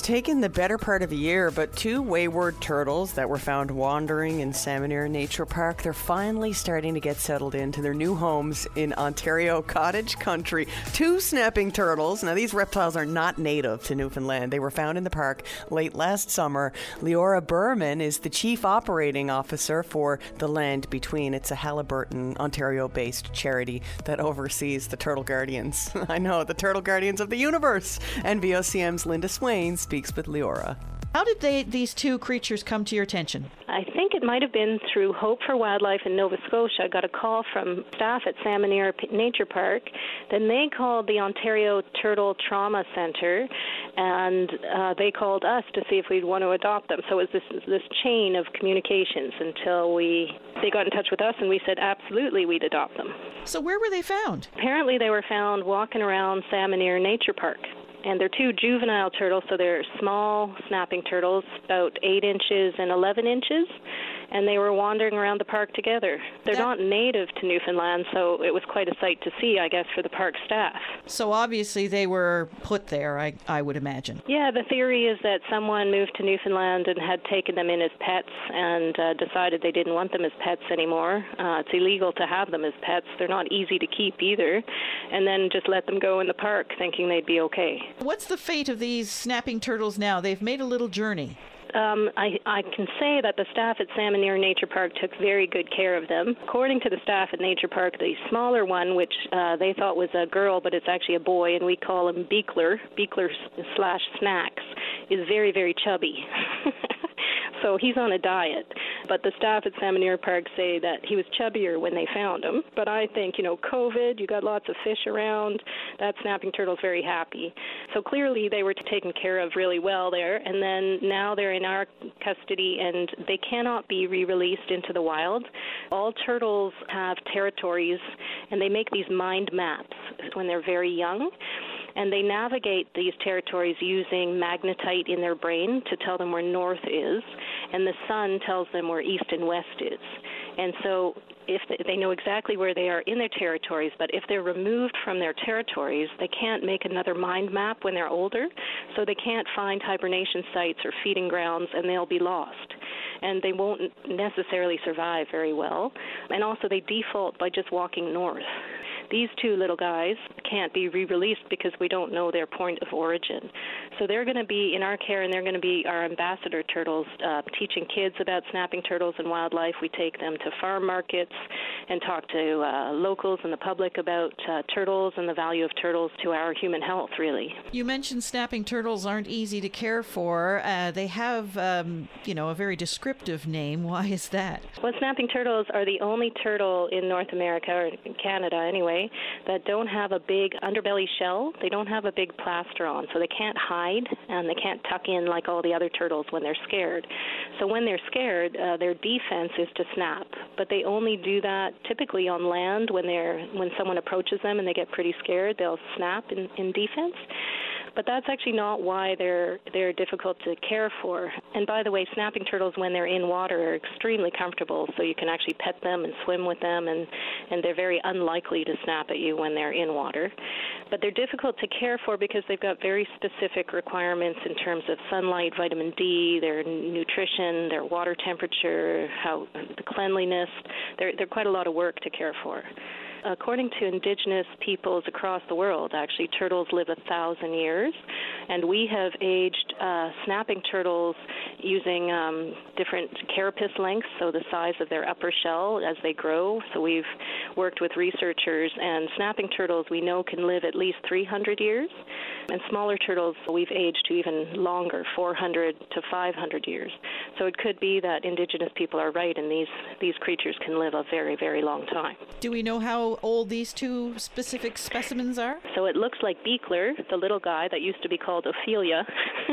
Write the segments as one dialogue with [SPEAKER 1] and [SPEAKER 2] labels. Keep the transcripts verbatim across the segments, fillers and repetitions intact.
[SPEAKER 1] taken the better part of a year, but two wayward turtles that were found wandering in Salmon Nature Park, they're finally starting to get settled into their new homes in Ontario cottage country. Two snapping turtles. Now, these reptiles are not native to Newfoundland. They were found in the park late last summer. Leora Berman is the chief operating officer for The Land Between. It's a Haliburton, Ontario-based charity that oversees the Turtle Guardians. I know, the Turtle Guardians of the universe. And V O C M's Linda Swain speaks with Leora.
[SPEAKER 2] How did they, these two creatures come to your attention?
[SPEAKER 3] I think it might have been through Hope for Wildlife in Nova Scotia. I got a call from staff at Salmon Nature Park. Then they called the Ontario Turtle Trauma Centre, and uh, they called us to see if we'd want to adopt them. So it was this this chain of communications until we they got in touch with us, and we said absolutely we'd adopt them.
[SPEAKER 2] So where were they found?
[SPEAKER 3] Apparently they were found walking around Salmon Nature Park. And they're two juvenile turtles, so they're small snapping turtles, about eight inches and eleven inches, and they were wandering around the park together. They're that... not native to Newfoundland, so it was quite a sight to see, I guess, for the park staff.
[SPEAKER 2] So obviously they were put there, I, I would imagine.
[SPEAKER 3] Yeah, the theory is that someone moved to Newfoundland and had taken them in as pets and uh, decided they didn't want them as pets anymore. Uh, it's illegal to have them as pets. They're not easy to keep either. And then just let them go in the park thinking they'd be okay.
[SPEAKER 2] What's the fate of these snapping turtles now? They've made a little journey.
[SPEAKER 3] Um, I, I can say that the staff at Salmon Nature Park took very good care of them. According to the staff at Nature Park, the smaller one, which uh, they thought was a girl, but it's actually a boy, and we call him Beekler, Beekler slash Snacks, is very, very chubby. So he's on a diet. But the staff at Salmon Park say that he was chubbier when they found him. But I think, you know, COVID, you got lots of fish around. That snapping turtle's very happy. So clearly they were taken care of really well there. And then now they're in our custody and they cannot be re-released into the wild. All turtles have territories and they make these mind maps when they're very young. And they navigate these territories using magnetite in their brain to tell them where north is, and the sun tells them where east and west is. And so if they, they know exactly where they are in their territories, but if they're removed from their territories, they can't make another mind map when they're older, so they can't find hibernation sites or feeding grounds, and they'll be lost. And they won't necessarily survive very well. And also they default by just walking north. These two little guys can't be re-released because we don't know their point of origin. So they're going to be in our care, and they're going to be our ambassador turtles, uh, teaching kids about snapping turtles and wildlife. We take them to farm markets and talk to uh, locals and the public about uh, turtles and the value of turtles to our human health, really.
[SPEAKER 2] You mentioned snapping turtles aren't easy to care for. Uh, they have, um, you know, a very descriptive name. Why is that?
[SPEAKER 3] Well, snapping turtles are the only turtle in North America, or in Canada anyway, that don't have a big underbelly shell. They don't have a big plastron, so they can't hide and they can't tuck in like all the other turtles when they're scared. So when they're scared, uh, their defense is to snap, but they only do that typically on land when they're when someone approaches them and they get pretty scared. They'll snap in, in defense. But that's actually not why they're they're difficult to care for. And by the way, snapping turtles, when they're in water, are extremely comfortable, so you can actually pet them and swim with them, and, and they're very unlikely to snap at you when they're in water. But they're difficult to care for because they've got very specific requirements in terms of sunlight, vitamin D, their nutrition, their water temperature, how the cleanliness. They're, they're quite a lot of work to care for. According to indigenous peoples across the world, actually, turtles live a thousand years, and we have aged uh, snapping turtles using um, different carapace lengths, so the size of their upper shell as they grow. So we've worked with researchers, and snapping turtles we know can live at least three hundred years, and smaller turtles we've aged to even longer, four hundred to five hundred years. So it could be that indigenous people are right, and these, these creatures can live a very, very long time.
[SPEAKER 2] Do we know how old these two specific specimens are?
[SPEAKER 3] So it looks like Beekler, the little guy that used to be called Ophelia.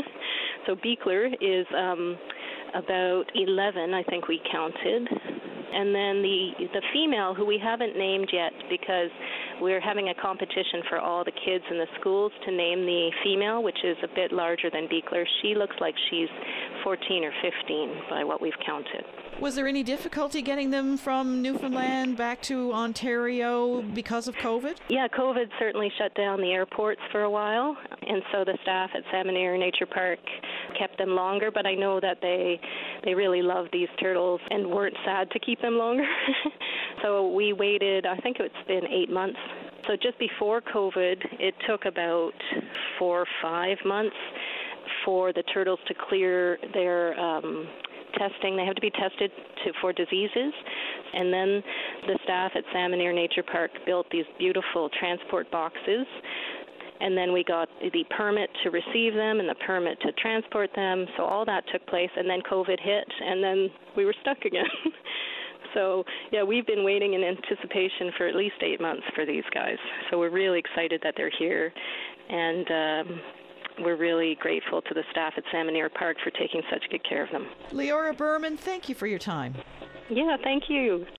[SPEAKER 3] So Beekler is um, about eleven, I think we counted. And then the the female, who we haven't named yet because we're having a competition for all the kids in the schools to name the female, which is a bit larger than Beekler. She looks like she's fourteen or fifteen by what we've counted.
[SPEAKER 2] Was there any difficulty getting them from Newfoundland back to Ontario because of COVID?
[SPEAKER 3] Yeah, COVID certainly shut down the airports for a while, and so the staff at Salmon Nature Park kept them longer, but I know that they they really love these turtles and weren't sad to keep them longer. So we waited, I think it's been eight months. So just before COVID, it took about four or five months for the turtles to clear their um, testing. They have to be tested to, for diseases. And then the staff at Salmon Nature Park built these beautiful transport boxes. And then we got the permit to receive them and the permit to transport them. So all that took place, and then COVID hit, and then we were stuck again. So, yeah, we've been waiting in anticipation for at least eight months for these guys. So we're really excited that they're here, and um, we're really grateful to the staff at Salmon Park for taking such good care of them.
[SPEAKER 2] Leora Berman, thank you for your time.
[SPEAKER 3] Yeah, thank you.